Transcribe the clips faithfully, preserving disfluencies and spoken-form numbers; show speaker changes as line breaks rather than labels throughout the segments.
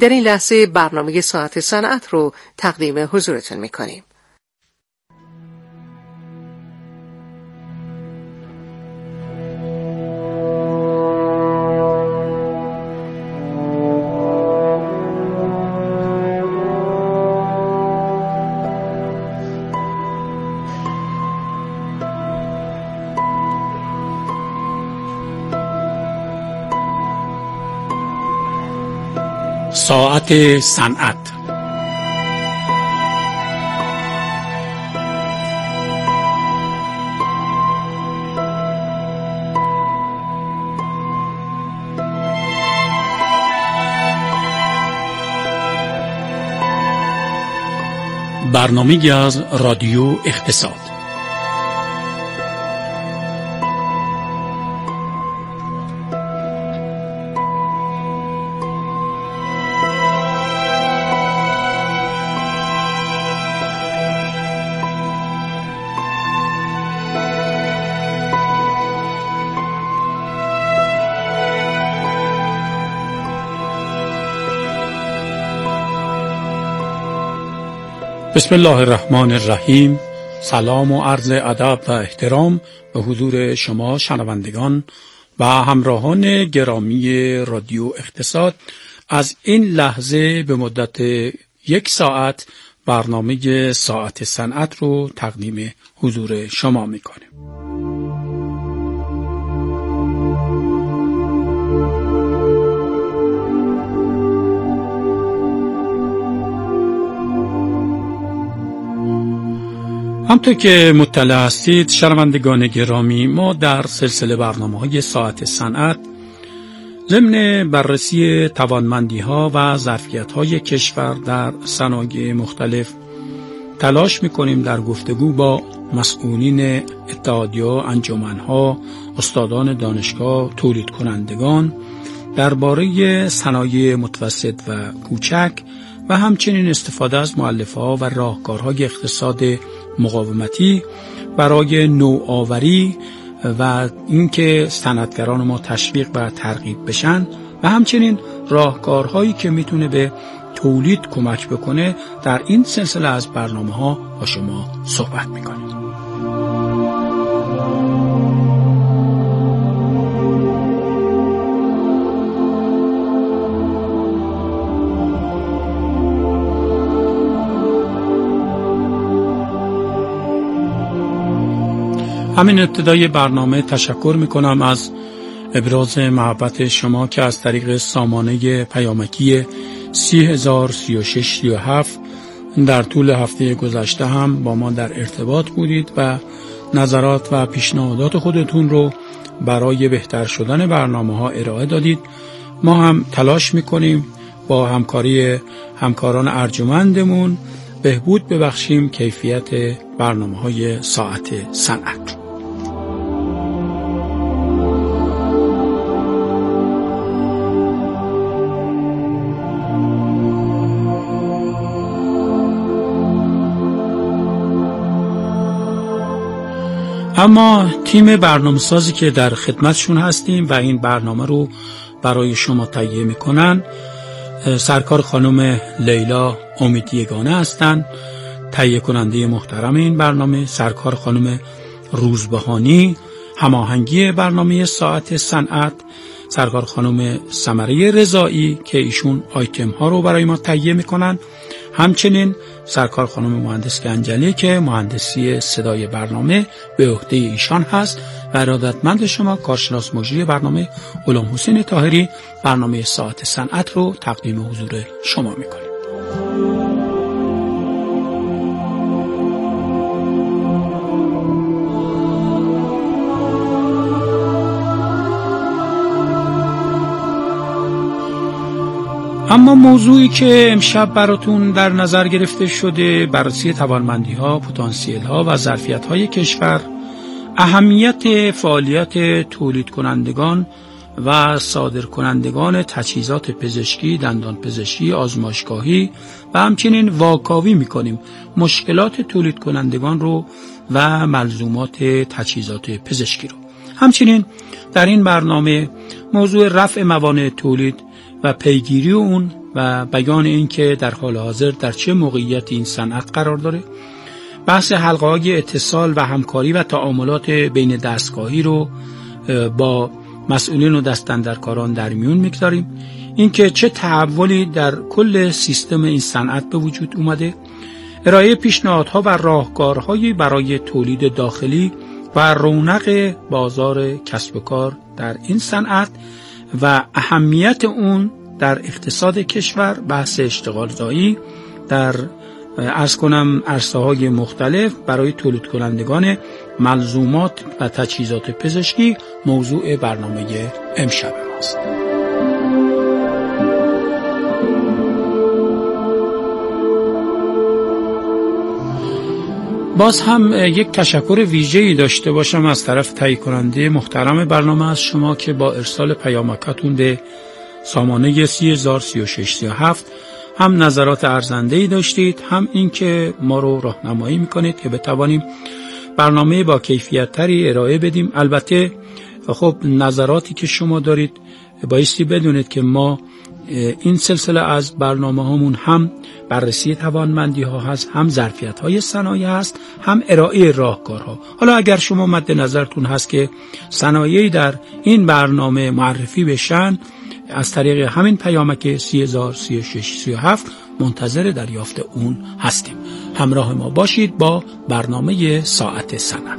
در این لحظه برنامه ساعت صنعت رو تقدیم حضورتون میکنیم.
ساعت صنعت. برنامه‌ای از رادیو اقتصاد. بسم الله الرحمن الرحیم. سلام و عرض ادب و احترام به حضور شما شنوندگان و همراهان گرامی رادیو اقتصاد. از این لحظه به مدت یک ساعت برنامه ساعت صنعت رو تقدیم حضور شما میکنیم. همطور که مطلع هستید شنوندگان گرامی، ما در سلسله برنامه‌های ساعت صنعت ضمن بررسی توانمندی‌ها و ظرفیت‌های کشور در صنایع مختلف تلاش می‌کنیم در گفتگو با مسئولین اتحادیه، انجمن‌ها، استادان دانشگاه، تولید کنندگان درباره صنایع متوسط و کوچک و همچنین استفاده از مؤلفه‌ها و راهکارهای اقتصاد مقاومتی برای نوآوری و اینکه صنعتگران ما تشویق و ترغیب بشن و همچنین راهکارهایی که میتونه به تولید کمک بکنه، در این سلسله از برنامه‌ها با شما صحبت میکنیم. همین ابتدای برنامه تشکر میکنم از ابراز محبت شما که از طریق سامانه پیامکی سی هزار سی و شش سی و هفت در طول هفته گذشته هم با ما در ارتباط بودید و نظرات و پیشنهادات خودتون رو برای بهتر شدن برنامه ها ارائه دادید. ما هم تلاش میکنیم با همکاری همکاران ارجمندمون بهبود ببخشیم کیفیت برنامه های ساعت صنعت. اما تیم برنامه‌سازی که در خدمتشون هستیم و این برنامه رو برای شما تهیه میکنن، سرکار خانم لیلا امید یگانه هستند، تهیه کننده محترم این برنامه، سرکار خانم روزبهانی هماهنگی برنامه ساعت صنعت، سرکار خانم ثمره رضایی که ایشون آیتم ها رو برای ما تهیه میکنن، همچنین سرکار خانم مهندس گنجلی که مهندسی صدای برنامه به عهده ایشان هست و ارادتمند شما کارشناس مجری برنامه غلام حسین طاهری برنامه ساعت صنعت رو تقدیم حضور شما میکنیم. اما موضوعی که امشب براتون در نظر گرفته شده بررسی توانمندی‌ها، پتانسیل‌ها و ظرفیت‌های کشور، اهمیت فعالیت تولید کنندگان و صادر کنندگان تجهیزات پزشکی، دندان پزشکی، آزمایشگاهی و همچنین واکاوی می‌کنیم مشکلات تولید کنندگان رو و ملزومات تجهیزات پزشکی رو. همچنین در این برنامه موضوع رفع موانع تولید و پیگیری اون و بیان این که در حال حاضر در چه موقعیتی این صنعت قرار داره. بحث حلقه‌های اتصال و همکاری و تعاملات بین دستگاهی رو با مسئولین و دستاندرکاران در میون میگذاریم. اینکه چه تحولی در کل سیستم این صنعت به وجود اومده، ارائه پیشنهادها و راهکارهایی برای تولید داخلی و رونق بازار کسب و کار در این صنعت و اهمیت اون در اقتصاد کشور، بحث اشتغال زایی در عرض کنم عرصه‌های مختلف برای تولید کنندگان ملزومات و تجهیزات پزشکی موضوع برنامه امشب ماست. باز هم یک تشکر ویژه‌ای داشته باشم از طرف تهیه کننده محترم برنامه از شما که با ارسال پیامکاتون به سامانه سی هزار سی و شش سی و هفت هم نظرات ارزنده‌ای داشتید، هم این که ما رو راهنمایی میکنید که بتوانیم برنامه با کیفیت تری ارائه بدیم. البته خب نظراتی که شما دارید بایستی بدونید که ما این سلسله از برنامه هامون هم بررسی توانمندی ها هست، هم ظرفیت های صنایع هست، هم ارائه راهکارها. حالا اگر شما مد نظرتون هست که صنایعی در این برنامه معرفی بشن، از طریق همین پیامک سی هزار سی و شش سی و هفت منتظر دریافت اون هستیم. همراه ما باشید با برنامه ساعت صنعت.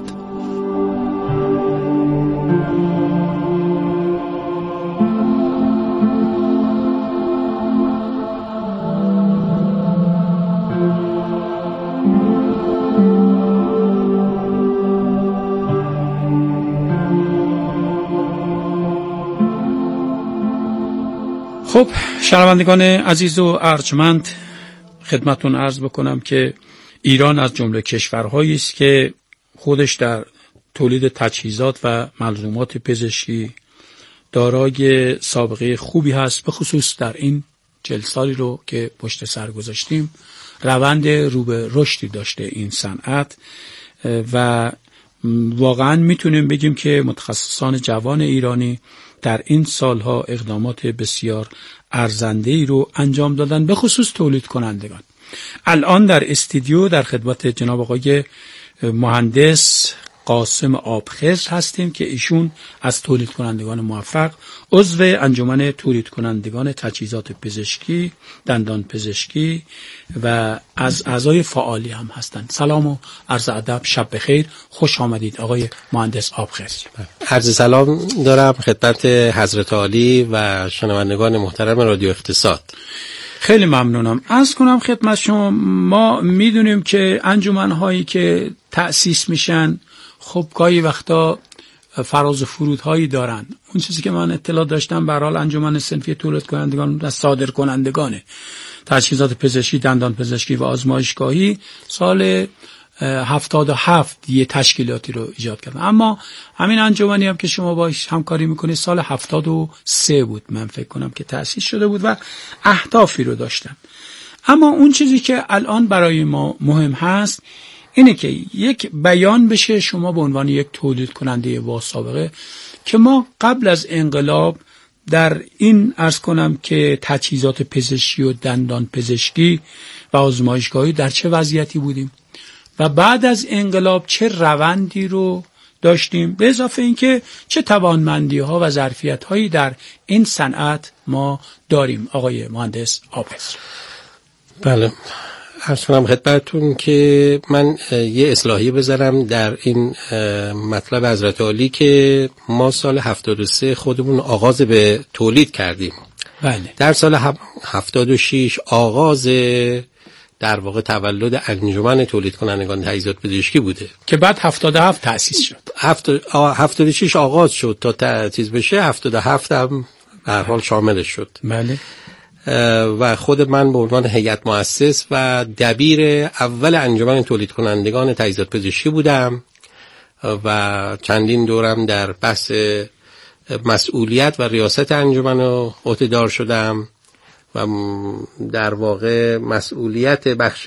خب شنوندگان عزیز و ارجمند، خدمتون عرض بکنم که ایران از جمله کشورهایی است که خودش در تولید تجهیزات و ملزومات پزشکی دارای سابقه خوبی هست، به خصوص در این چهل سالی رو که پشت سر گذاشتیم روند رو به رشدی داشته این صنعت و واقعا میتونیم بگیم که متخصصان جوان ایرانی در این سالها اقدامات بسیار ارزنده‌ای رو انجام دادن، به خصوص تولید کنندگان. الان در استودیو در خدمت جناب آقای مهندس قاسم آبخضر هستیم که ایشون از تولید کنندگان موفق، عضو انجمن تولید کنندگان تجهیزات پزشکی، دندان پزشکی و از اعضای فعالی هم هستند. سلام و عرض ادب، شب بخیر، خوش آمدید آقای مهندس آبخضر.
عرض سلام دارم خدمت حضرت عالی و شنوندگان محترم رادیو اقتصاد.
خیلی ممنونم. عرض کنم خدمت شما، ما میدونیم که انجمن‌هایی که تأسیس میشن خب گاهی وقتا فراز و فرودهایی دارن. اون چیزی که من اطلاع داشتم به هر حال انجمن صنفی تولید کنندگان و صادر کنندگان تجهیزات پزشکی، دندان پزشکی و آزمایشگاهی سال هفتاد و هفت یه تشکیلاتی رو ایجاد کردن، اما همین انجمنی هم که شما باش همکاری میکنید سال هفتاد و سه بود من فکر کنم که تأسیس شده بود و اهدافی رو داشتن. اما اون چیزی که الان برای ما مهم هست اینه که یک بیان بشه شما به عنوان یک تولید کننده با سابقه که ما قبل از انقلاب در این عرض کنم که تجهیزات پزشکی و دندان پزشکی و آزمایشگاهی در چه وضعیتی بودیم و بعد از انقلاب چه روندی رو داشتیم، به اضافه اینکه چه توانمندی ها و ظرفیت هایی در این صنعت ما داریم. آقای مهندس آبخضر.
بله، عرض کنم خدمتتون که من یه اصلاحیه بذارم در این مطلب حضرت عالی که ما سال هفتاد و سه خودمون آغاز به تولید کردیم.
بله. در
سال هفتاد و شش آغاز در واقع تولد انجمن تولید کنندگان تجهیزات پزشکی بوده
که بعد هفتاد و هفت تأسیس شد.
هفتاد و شش آغاز شد تا تأسیس بشه، هفتاد و هفت هم به هر حال شاملش شد.
بله.
و خود من به عنوان هیئت مؤسس و دبیر اول انجمن تولید کنندگان تجهیزات پزشکی بودم و چندین دورم در بحث مسئولیت و ریاست انجمن رو عهده‌دار شدم و در واقع مسئولیت بخش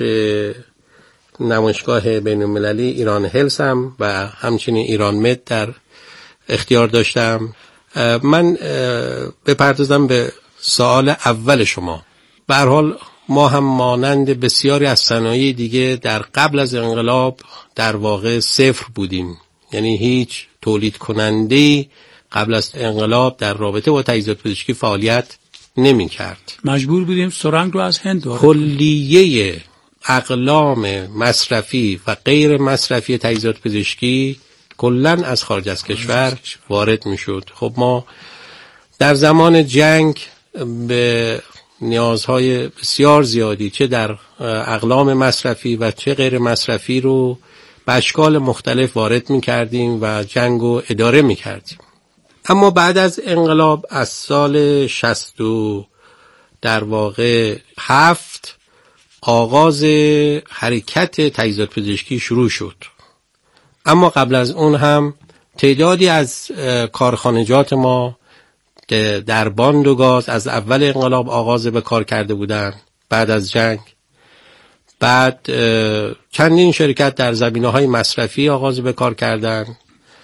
نمایشگاه بین المللی ایران هلس هم و همچنین ایران مد در اختیار داشتم. من بپردازم به سوال اول شما، به هر حال ما هم مانند بسیاری از صنایع دیگه در قبل از انقلاب در واقع صفر بودیم، یعنی هیچ تولید کننده‌ای قبل از انقلاب در رابطه با تجهیزات پزشکی فعالیت نمی کرد.
مجبور بودیم سرنگ رو از هند وارد
کلیه اقلام مصرفی و غیر مصرفی تجهیزات پزشکی کلاً از خارج از کشور وارد می شد. خب ما در زمان جنگ به نیازهای بسیار زیادی چه در اقلام مصرفی و چه غیر مصرفی رو به اشکال مختلف وارد می کردیم و جنگ رو اداره می کردیم. اما بعد از انقلاب از سال شصت و در واقع هفت آغاز حرکت تجهیزات پزشکی شروع شد. اما قبل از اون هم تعدادی از کارخانجات ما در باند و گاز از اول انقلاب آغاز به کار کرده بودند. بعد از جنگ بعد چندین شرکت در زمینه‌های مصرفی آغاز به کار کردند.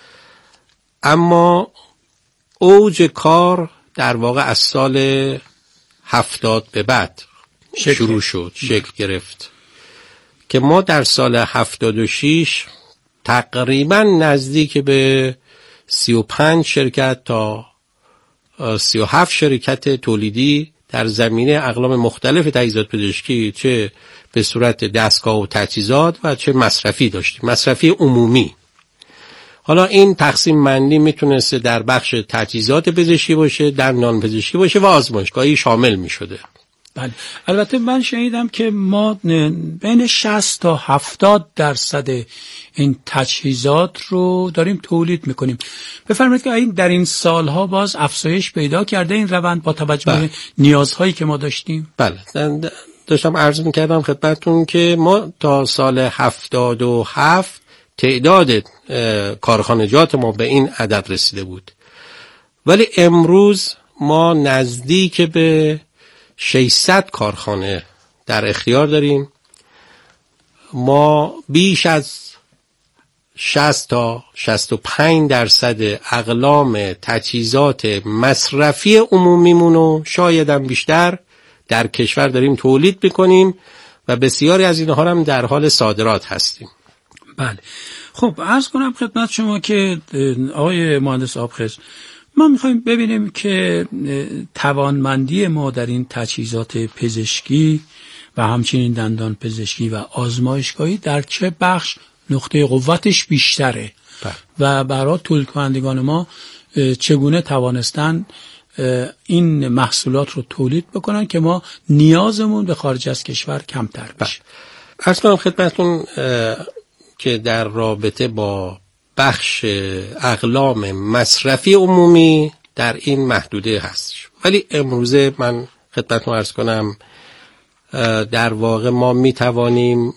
اما اوج کار در واقع از سال هفتاد به بعد شروع شد، شکل گرفت که ما در سال هفتاد و شش تقریبا نزدیک به سی و پنج شرکت تا سی و هفت شرکت تولیدی در زمینه اقلام مختلف تجهیزات پزشکی، چه به صورت دستگاه و تجهیزات و چه مصرفی داشتیم، مصرفی عمومی. حالا این تقسیم بندی میتونسته در بخش تجهیزات پزشکی باشه، در نان پزشکی باشه و آزمایشگاهی شامل میشده.
بله. البته من شنیدم که ما بین شصت تا هفتاد درصد این تجهیزات رو داریم تولید میکنیم. بفرمایید که این در این سالها باز افزایش پیدا کرده این روند با توجه به نیازهایی که ما داشتیم؟
بله، داشتم عرض میکردم خدمتتون که ما تا سال هفتاد و هفت تعداد کارخانجات ما به این عدد رسیده بود، ولی امروز ما نزدیک به ششصد کارخانه در اختیار داریم. ما بیش از شصت تا شصت و پنج درصد اقلام تجهیزات مصرفی عمومیمونو شاید هم بیشتر در کشور داریم تولید میکنیم و بسیاری از اینها هم در حال صادرات هستیم.
بله. خب عرض کنم خدمت شما که آقای مهندس آبخز، ما میخوایم ببینیم که توانمندی ما در این تجهیزات پزشکی و همچنین دندان پزشکی و آزمایشگاهی در چه بخش نقطه قوتش بیشتره بله. و برای تولید کنندگان ما چگونه توانستن این محصولات رو تولید بکنن که ما نیازمون به خارج از کشور کمتر بشه.
عرض کنم خدمتتون که در رابطه با بخش اقلام مصرفی عمومی در این محدوده هست، ولی امروزه من خدمتتون عرض کنم در واقع ما می توانیم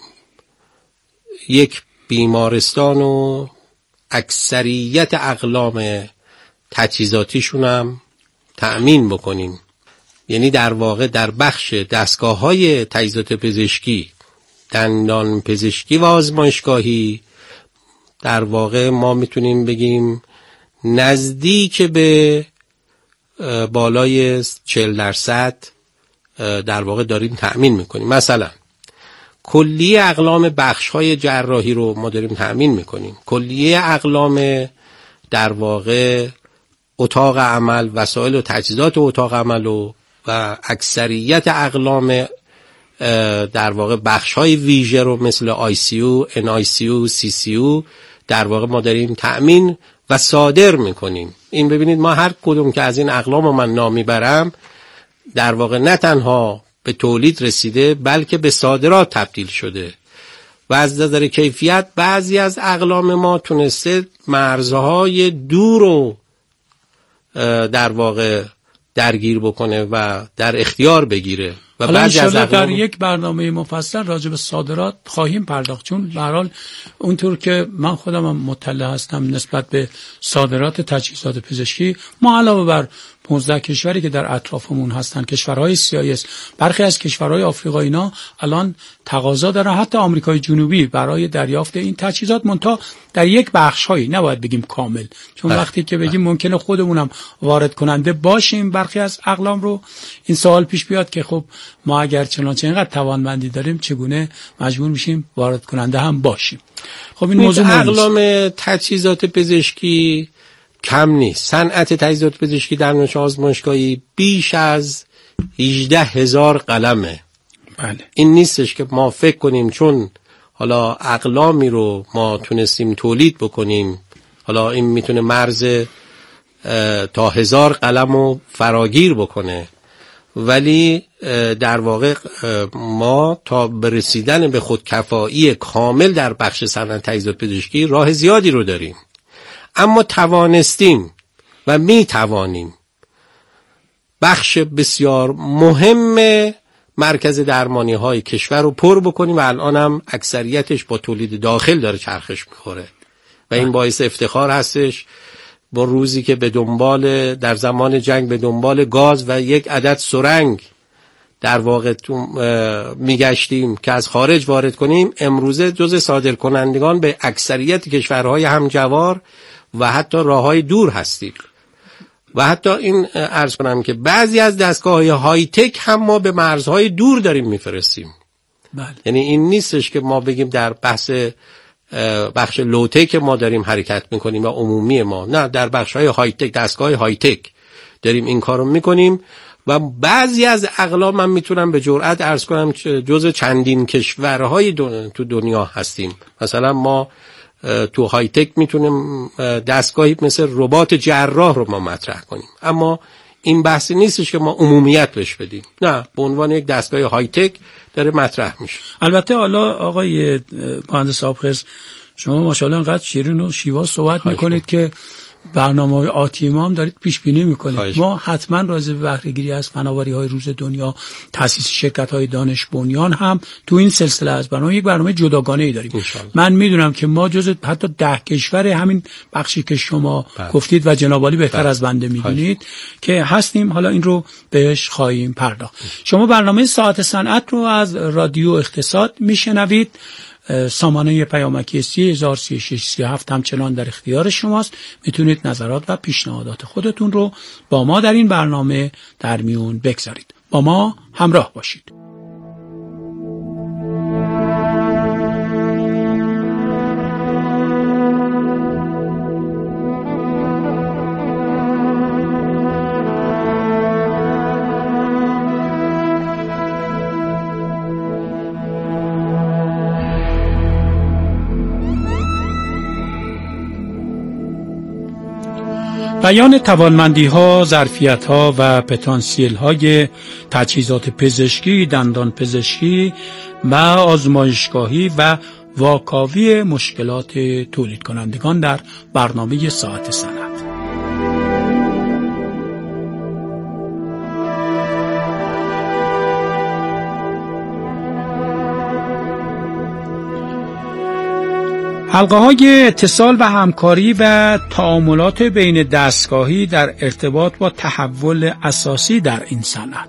یک بیمارستان و اکثریت اقلام تجهیزاتیشون هم تأمین بکنیم. یعنی در واقع در بخش دستگاه های تجهیزات پزشکی، دندان پزشکی و آزمایشگاهی در واقع ما میتونیم بگیم نزدیک به بالای چهل درصد در واقع داریم تأمین میکنیم. مثلا کلیه اقلام بخش‌های جراحی رو ما داریم تأمین میکنیم، کلیه اقلام در واقع اتاق عمل، وسایل و تجهیزات اتاق عمل و, و اکثریت اقلام در واقع بخش‌های ویژه رو مثل آی سی یو، ان آی سی یو، سی سی یو در واقع ما داریم تأمین و صادر میکنیم. این ببینید ما هر کدوم که از این اقلام من نام میبرم در واقع نه تنها به تولید رسیده بلکه به صادرات تبدیل شده و از نظر کیفیت بعضی از اقلام ما تونسته مرزهای دور رو در واقع درگیر بکنه و در اختیار بگیره. و بعضی از
اقلام در
اقلام
یک برنامه مفصل راجع به صادرات خواهیم پرداخت، چون به هر حال اونطور که من خودم هم مطلع هستم نسبت به صادرات تجهیزات پزشکی، ما علاوه بر پانزده کشوری که در اطرافمون هستن، کشورهای سی آی اس، برخی از کشورهای آفریقا اینا الان تقاضا دارن، حتی آمریکای جنوبی، برای دریافت این تجهیزات، منتها در یک بخش‌هایی، نباید بگیم کامل، چون
بله.
وقتی که بگیم ممکنه خودمونم وارد کننده باشیم برخی از اقلام رو، این سوال پیش بیاد که خب ما اگر چنانچه اینقدر توانمندی داریم چگونه مجبور میشیم وارد کننده هم باشیم. خب این موضوع
اقلام تجهیزات پزشکی کم نیست. صنعت تجهیزات پزشکی در نوع آزمایشگاهی بیش از هجده هزار قلمه.
بله.
این نیستش که ما فکر کنیم چون حالا اقلامی رو ما تونستیم تولید بکنیم، حالا این میتونه مرز تا هزار قلم رو فراگیر بکنه، ولی در واقع ما تا برسیدن به خودکفایی کامل در بخش صنعت تجهیزات پزشکی راه زیادی رو داریم، اما توانستیم و می توانیم بخش بسیار مهم مرکز درمانی های کشور رو پر بکنیم و الان هم اکثریتش با تولید داخل داره چرخش میخوره و این باعث افتخار هستش. با روزی که به دنبال در زمان جنگ به دنبال گاز و یک عدد سرنگ در واقع میگشتیم که از خارج وارد کنیم، امروزه جز صادرکنندگان به اکثریت کشورهای همجوار و حتی راههای دور هستیم. و حتی این عرض کنم که بعضی از دستگاه‌های های تک هم ما به مرزهای دور داریم میفرستیم.
بله.
یعنی این نیستش که ما بگیم در بحث بخش لو تک ما داریم حرکت میکنیم و عمومی ما، نه، در بخش‌های های تک، دستگاه های تک داریم این کارو میکنیم و بعضی از اقلام من میتونم به جرئت عرض کنم جز چندین کشورهای دن... تو دنیا هستیم. مثلا ما تو های تک میتونیم دستگاهی مثل ربات جراح رو ما مطرح کنیم، اما این بحثی نیستش که ما عمومیت بهش بدیم، نه، به عنوان یک دستگاه های تک داره مطرح میشه.
البته حالا آقای مهندس آبخرس، شما ماشاءالله انقدر شیرین و شیوا صحبت میکنید که برنامه‌های آتی ما هم دارید پیش بینی میکنید. ما حتما راضی به بهره گیری از فناوری‌های روز دنیا، تأسیس شرکت‌های دانش بنیان هم تو این سلسله از برنامه یک برنامه جداگانه‌ای داریم. انشالله. من میدونم که ما جز حتی ده کشور همین بخشی که شما بله. گفتید و جناب عالی بهتر بله. از بنده میدونید که هستیم. حالا این رو بهش خواهیم پرداخت. شما برنامه ساعت صنعت رو از رادیو اقتصاد میشنوید. سامانه پیامکی سی هزار سی و شش سی و هفت همچنان در اختیار شماست. میتونید نظرات و پیشنهادات خودتون رو با ما در این برنامه در میون بگذارید. با ما همراه باشید. بیان توانمندی‌ها، ظرفیت‌ها و پتانسیل‌های تجهیزات پزشکی، دندان پزشکی و آزمایشگاهی و واکاوی مشکلات تولید کنندگان در برنامه ساعت صنعت. حلقه های اتصال و همکاری و تعاملات بین دستگاهی در ارتباط با تحول اساسی در این صنعت.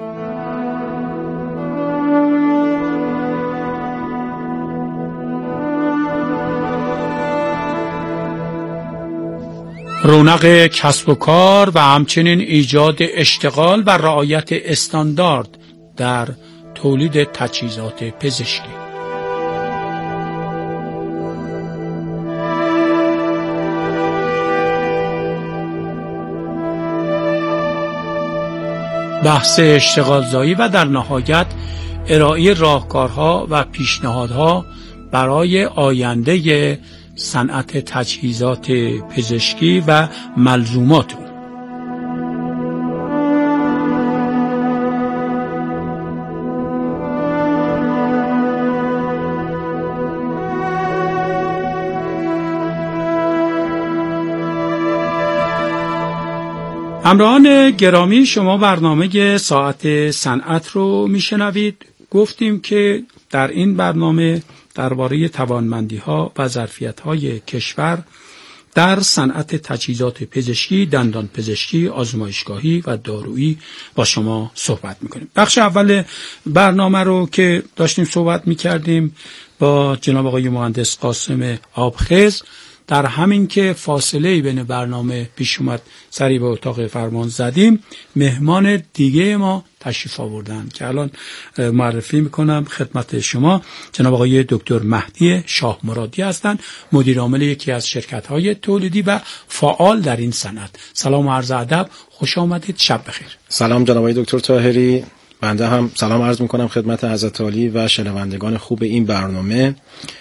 رونق کسب و کار و همچنین ایجاد اشتغال و رعایت استاندارد در تولید تجهیزات پزشکی. بحث اشتغالزایی و در نهایت ارائه راهکارها و پیشنهادها برای آینده صنعت تجهیزات پزشکی و ملزومات او. همراهان گرامی، شما برنامه ساعت صنعت رو میشنوید. گفتیم که در این برنامه درباره توانمندی‌ها و ظرفیت‌های کشور در صنعت تجهیزات پزشکی، دندان پزشکی، آزمایشگاهی و دارویی با شما صحبت میکنیم. بخش اول برنامه رو که داشتیم صحبت میکردیم با جناب آقای مهندس قاسم آبخز، در همین که فاصله بین برنامه پیش اومد سری به اتاق فرمان زدیم، مهمان دیگه ما تشریف آوردن که الان معرفی میکنم خدمت شما. جناب آقای دکتر مهدی شاه مرادی هستند، مدیر عامل یکی از شرکت‌های تولیدی و فعال در این صنعت. سلام و عرض ادب، خوش آمدید، شب بخیر.
سلام جناب آقای دکتر طاهری، بنده هم سلام عرض میکنم خدمت حضرت عالی و شنوندگان خوب این برنامه.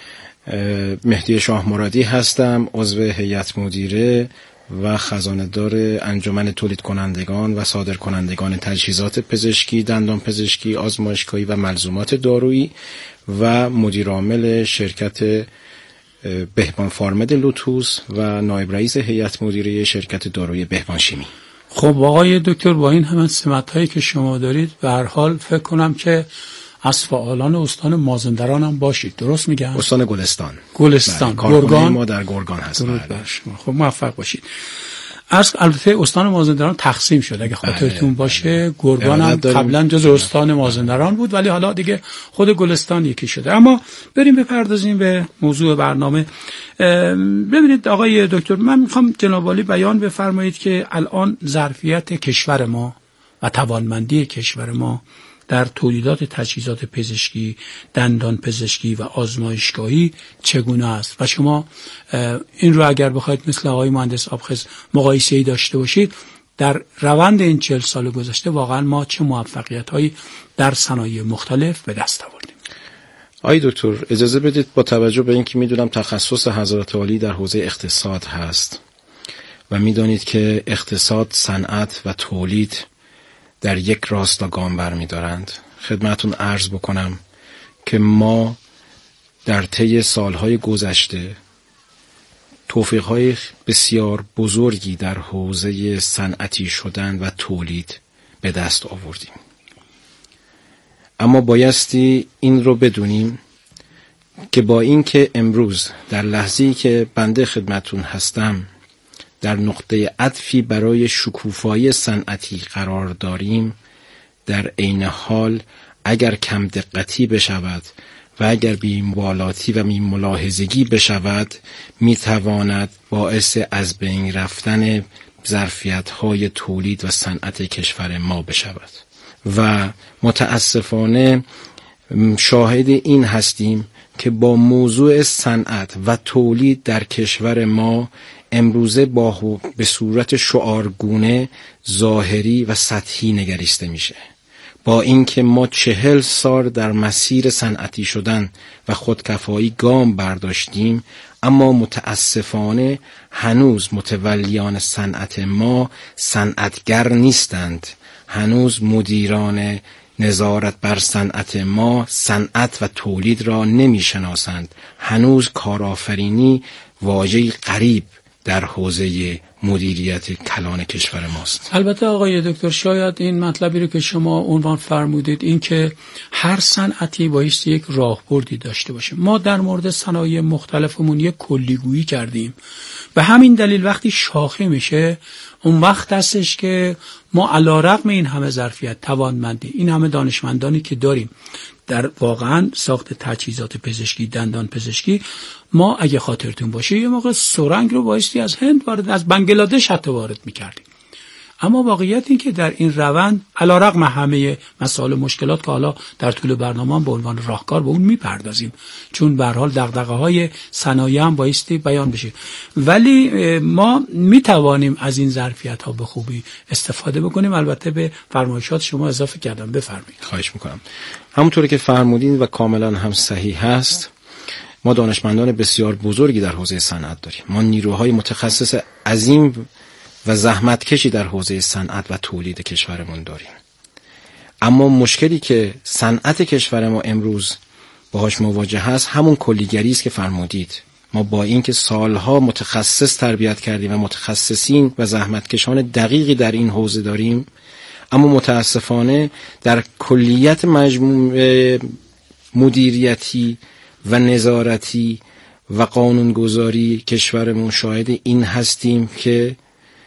مهدی شاه مرادی هستم، عضو هیئت مدیره و خزانه‌دار انجمن تولید کنندگان و صادر کنندگان تجهیزات پزشکی، دندان پزشکی، آزمایشگاهی و ملزومات دارویی و مدیر عامل شرکت بهبان فارمد لوتوس و نایب رئیس هیئت مدیره شرکت دارویی بهبان شیمی.
خب آقای دکتر، با این همه سمت‌هایی که شما دارید به هر حال فکر کنم که از فعالان استان مازندران هم باشید، درست میگم؟
استان گلستان.
گلستان. گرگان
ما در گرگان هست.
خب موفق باشید. از البته استان مازندران تقسیم شد اگه خاطرتون باشه. گرگان هم قبلا جز استان مازندران بود ولی حالا دیگه خود گلستان یکی شده. اما بریم بپردازیم به موضوع برنامه. ببینید آقای دکتر، من میخوام جناب عالی بیان بفرمایید که الان ظرفیت کشور ما و توانمندی کشور ما در تولیدات تجهیزات پزشکی، دندان پزشکی و آزمایشگاهی چگونه است و شما این رو اگر بخواید مثل آقای مهندس آبخز مقایسه‌ای داشته باشید در روند این چهل سال گذشته واقعا ما چه موفقیت‌هایی در صنایع مختلف به دست آوردیم؟
آقای دکتر اجازه بدید با توجه به اینکه میدونم تخصص حضرت عالی در حوزه اقتصاد هست و میدانید که اقتصاد، صنعت و تولید در یک راستا گام برمی‌دارند، خدمتون عرض بکنم که ما در طی سالهای گذشته توفیق‌های بسیار بزرگی در حوزه صنعتی شدن و تولید به دست آوردیم. اما بایستی این رو بدونیم که با اینکه امروز در لحظه‌ای که بنده خدمتون هستم در نقطه عطفی برای شکوفایی صنعتی قرار داریم، در عین حال اگر کم دقتی بشود و اگر بی‌مبالاتی و بی‌ملاحظگی بشود میتواند باعث از بین رفتن ظرفیت‌های تولید و صنعت کشور ما بشود و متاسفانه شاهد این هستیم که با موضوع صنعت و تولید در کشور ما امروزه با به صورت شعارگونه ظاهری و سطحی نگریسته میشه. با اینکه ما چهل سال در مسیر صنعتی شدن و خودکفایی گام برداشتیم، اما متاسفانه هنوز متولیان صنعت ما صنعتگر نیستند. هنوز مدیران نظارت بر صنعت ما صنعت و تولید را نمیشناسند. هنوز کارآفرینی واژه‌ای غریب در حوزه مدیریت کلان کشور ماست.
البته آقای دکتر شاید این مطلبی رو که شما عنوان فرمودید، این که هر صنعتی بایستی یک راهبردی داشته باشه. ما در مورد صنایع مختلفمون یک کلیگویی کردیم. به همین دلیل وقتی شاخه میشه اون وقت هستش که ما علیرغم این همه ظرفیت، توانمندی، این همه دانشمندانی که داریم در واقعا ساخت تجهیزات پزشکی، دندان پزشکی، ما اگه خاطرتون باشه یه موقع سرنگ رو بایستی از هند وارد، از بنگلادش حتی وارد میکردیم. اما واقعیت این که در این روند علیرغم همه مسائل مشکلات که حالا در طول برنامه به عنوان راهکار به اون میپردازیم، چون به هر حال دغدغه‌های صنایع هم بایستی بیان بشه، ولی ما میتوانیم از این ظرفیت‌ها به خوبی استفاده بکنیم. البته به فرمایشات شما اضافه کردم، بفرمایید.
خواهش میکنم. همونطوری که فرمودین و کاملا هم صحیح هست، ما دانشمندان بسیار بزرگی در حوزه صنعت داریم. ما نیروهای متخصص عظیم و زحمتکشی در حوزه صنعت و تولید کشورمون داریم. اما مشکلی که صنعت کشور ما امروز باهاش مواجه هست همون کلیگری است که فرمودید. ما با اینکه سالها متخصص تربیت کردیم و متخصصین و زحمتکشان دقیقی در این حوزه داریم، اما متاسفانه در کلیت مجموعه مدیریتی و نظارتی و قانونگذاری کشورمون شاهد این هستیم که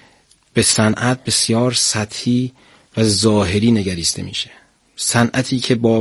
به صنعت بسیار سطحی و ظاهری نگریسته میشه. صنعتی که با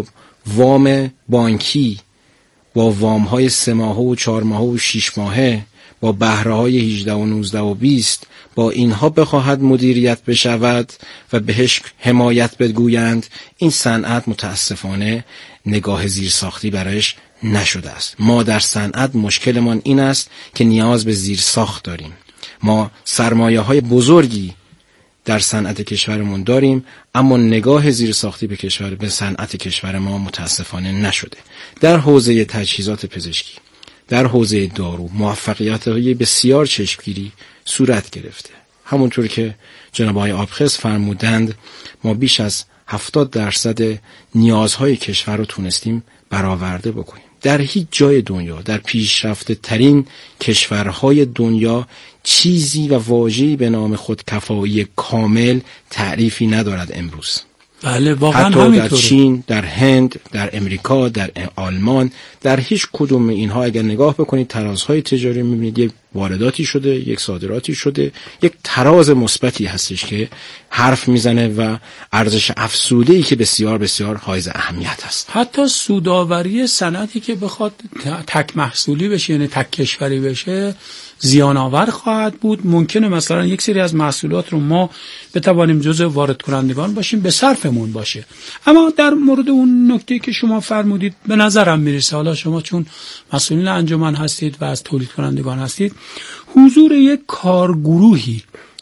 وام بانکی، با وام‌های سه ماهه و چهار ماهه و شش ماهه، با بهره‌های هجده و نوزده و بیست، با اینها بخواهد مدیریت بشود و بهش حمایت بگویند، این صنعت متاسفانه نگاه زیرساختی برایش نشده است. ما در صنعت مشکلمان این است که نیاز به زیرساخت داریم. ما سرمایه‌های بزرگی در صنعت کشورمون داریم، اما نگاه زیرساختی به کشور به صنعت کشور ما متاسفانه نشده. در حوزه تجهیزات پزشکی، در حوزه دارو موفقیت‌های بسیار چشمگیری صورت گرفته. همونطور که جناب آقای آبخز فرمودند، ما بیش از هفتاد درصد نیازهای کشور رو تونستیم برآورده بکنیم. در هیچ جای دنیا، در پیشرفته ترین کشورهای دنیا، چیزی و واژه‌ای به نام خودکفایی کامل تعریفی ندارد امروز.
بله واقعا
حتی
همینطوره.
در چین، در هند، در امریکا، در آلمان، در هیچ کدوم اینها اگر نگاه بکنید ترازهای تجاری می‌بینید یک وارداتی شده، یک صادراتی شده، یک تراز مثبتی هستش که حرف میزنه و ارزش افزوده‌ای که بسیار بسیار حائز اهمیت است.
حتی سودآوری صنعتی که بخواد تک محصولی بشه، یعنی تک کشوری بشه، زیان آور خواهد بود. ممکنه مثلا یک سری از محصولات رو ما بتوانیم جزء وارد کنندگان باشیم، به صرفمون باشه. اما در مورد اون نکته که شما فرمودید به نظرم میرسه، حالا شما چون مسئولین انجمن هستید و از تولید کنندگان هستید، حضور یک کارگروهی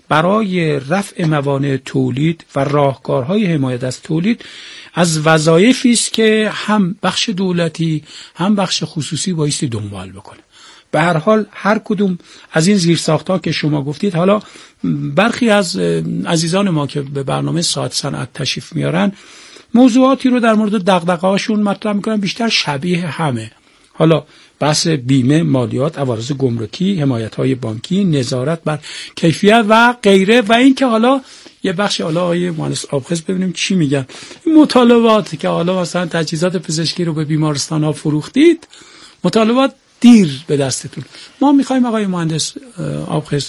برای رفع موانع تولید و راهکارهای حمایت از تولید از وظایفی است که هم بخش دولتی هم بخش خصوصی بایستی دنبال بکنه. به هر حال هر کدوم از این زیرساخت‌ها که شما گفتید، حالا برخی از عزیزان ما که به برنامه ساعت صنعت تشریف میارن موضوعاتی رو در مورد دغدغه‌هاشون مطرح میکنن، بیشتر شبیه همه. حالا بحث بیمه، مالیات، عوارض گمرکی، حمایت‌های بانکی، نظارت بر کیفیت و غیره، و این که حالا یه بخش حالا آیه مهندس آبخز ببینیم چی میگن، این مطالبات که حالا مثلا تجهیزات پزشکی رو به بیمارستان‌ها فروختید، مطالبات دیر به دستتون. ما میخوایم آقای مهندس آبخز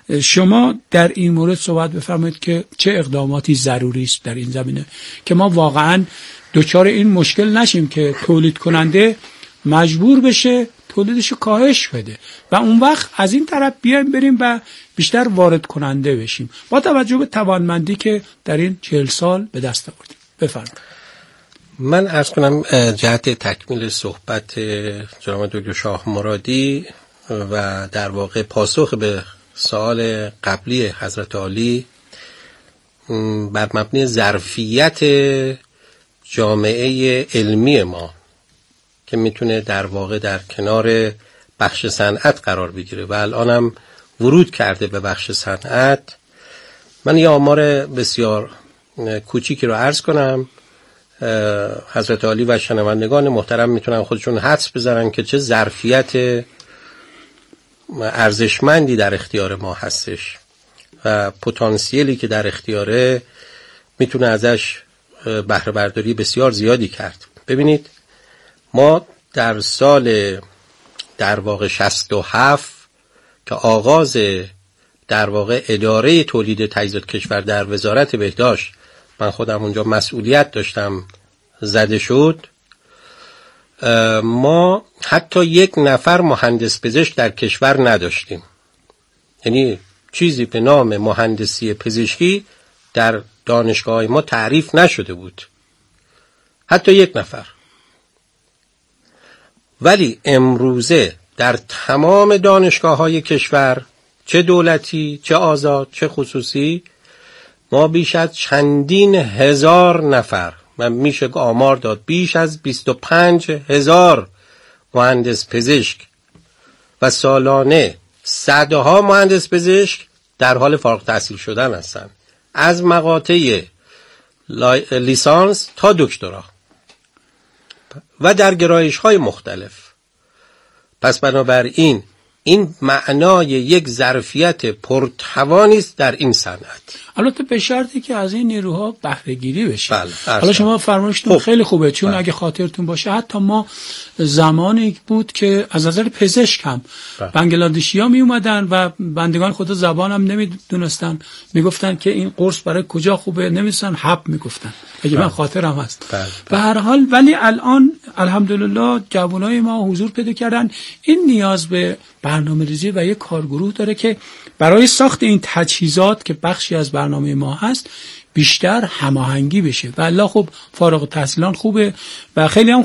شما در این مورد صحبت بفرمایید که چه اقداماتی ضروری است در این زمینه که ما واقعا دچار این مشکل نشیم که تولید کننده مجبور بشه تولیدشو کاهش بده و اون وقت از این طرف بیایم بریم و بیشتر وارد کننده بشیم، با توجه به توانمندی که در این چهل سال به دست آوردیم. بفرمایید.
من عرض کنم جهت تکمیل صحبت جناب دکتر شاه مرادی و در واقع پاسخ به سوال قبلی حضرت عالی بر مبنی ظرفیت جامعه علمی ما که میتونه در واقع در کنار بخش صنعت قرار بگیره و الانم ورود کرده به بخش صنعت، من یه آمار بسیار کوچیکی رو عرض کنم. حضرت عالی و شنوندگان محترم میتونن خودشون حدس بزنن که چه ظرفیت ارزشمندی در اختیار ما هستش و پتانسیلی که در اختیاره میتونه ازش بهره برداری بسیار زیادی کرد. ببینید ما در سال در واقع شصت و هفت که آغاز در واقع اداره تولید تجهیزات کشور در وزارت بهداشت، من خودم اونجا مسئولیت داشتم، زده شد، ما حتی یک نفر مهندس پزشک در کشور نداشتیم. یعنی چیزی به نام مهندسی پزشکی در دانشگاه ما تعریف نشده بود، حتی یک نفر. ولی امروزه در تمام دانشگاه های کشور، چه دولتی، چه آزاد، چه خصوصی، ما بیش از چندین هزار نفر، من میشه آمار داد بیش از بیست و پنج هزار مهندس پزشک و سالانه صدها مهندس پزشک در حال فارغ التحصیل شدن هستند، از مقاطع لیسانس تا دکترا و در گرایش های مختلف. پس بنابراین این معنای یک ظرفیت پرتوانی است در این صنعت.
البته به شرطی که از این نیروها بهره گیری بشه.
بله.
حالا شما فرمایشتون
خب.
خیلی خوبه، چون
بله.
اگه خاطرتون باشه حتی ما زمانی بود که از نظر پزشک هم
بله.
بنگلادشی‌ها می اومدن و بندگان خدا زبان هم نمیدونستن، میگفتن که این قرص برای کجا خوبه، نمی‌دونن، حب میگفتن اگه
بله.
من خاطرم هست.
بله.
به هر حال ولی الان الحمدلله جوانای ما حضور پیدا کردن. این نیاز به برنامه‌ریزی و یک کارگروه داره که برای ساخت این تجهیزات که بخشی از برنامه ما هست بیشتر هماهنگی بشه. والله خب فارغ التحصیلان خوبه و خیلی هم